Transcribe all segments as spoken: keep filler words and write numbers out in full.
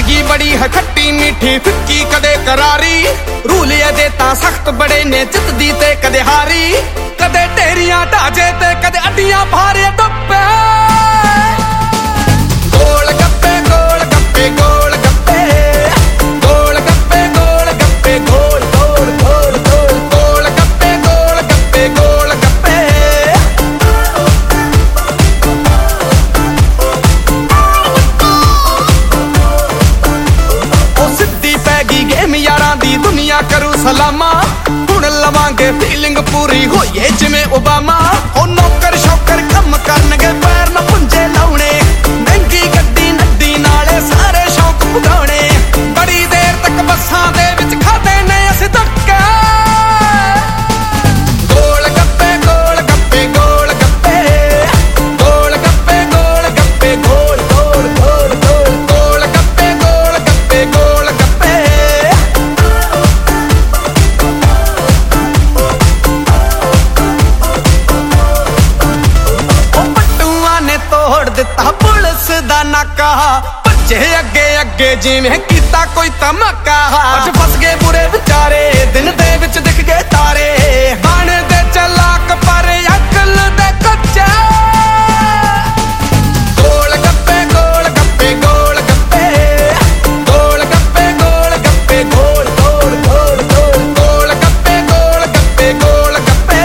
जिंदगी बड़ी है खट्टी मीठी फिक्की कदे करारी रूल ये तां सख्त बड़े ने जितदी ते कदे हारी कदे ढेरियां ढाजे ते कदे अड्डियां भारे टप्पे गोल गप्पे गोल गप्पे गोल गप्पे गोल गप्पे गोल गप्पे गोल गोल गोल गोल गोल गप्पे गोल गप्पे गोल गप्पे ओ सिद्धी पैगी गेम यारां दी दुनिया करू सलामा हुण लवांगे फीलिंग पूरी होइए जिवें ओबामा ओ नौकर शौकर कम करनगे पैर न पुंजे लाउणे महंगी गड्डी नड्डी नाले सारे शौक पुगाउणे बड़ी देर तक बसां दे विच खादे ने असीं धक्के गोल गप्पे गोल गप्पे गोल गप्पे गोल गप्पे गोल गप्पे गोल गोल गोल गोल गोल गप्पे गोल गप्पे गोल गप्पे तोड़ दिता पुलिस दा नाका बच्चे अगे अगे जिवें कीता कोई धमाका अज फस गए बुरे विचारे दिन दे विच दिख गए तारे बन दे चलाक पर अकल दे कच्चे गोल गप्पे गोल गप्पे गोल गप्पे गोल गप्पे गोल गप्पे गोल गोल गोल गोल गोल गप्पे गोल गप्पे गोल गप्पे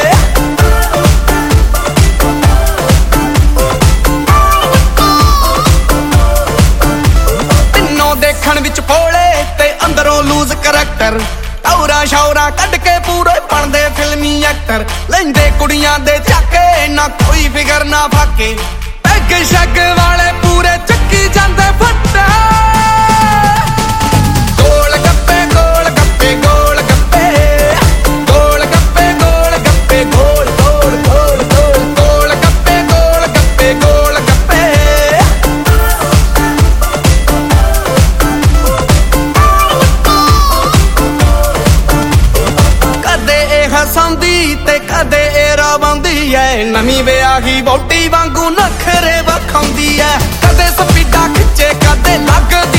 देखण विच भोले ते अंदरों लूज करैक्टर टौरा शौरा कढ के पूरे बनदे फिल्मी एक्टर लैंदे कुड़ियां दे झाके ना कोई फिकर ना फाके पैग शग वाले पूरे चक्की जांदे फट्टे गोल गप्पे गोल गप्पे गोल गप्पे गोल गप्पे गोल गप्पे गोल गोल गोल गोल गोल गप्पे गोल गप्पे गोल गप्पे हसांदी ते कदे रावंदी ऐ नवीं विआही वोटी वांगू नखरे वखाउंदी ऐ कदे स्पीडा खिच्चे कदे लगदी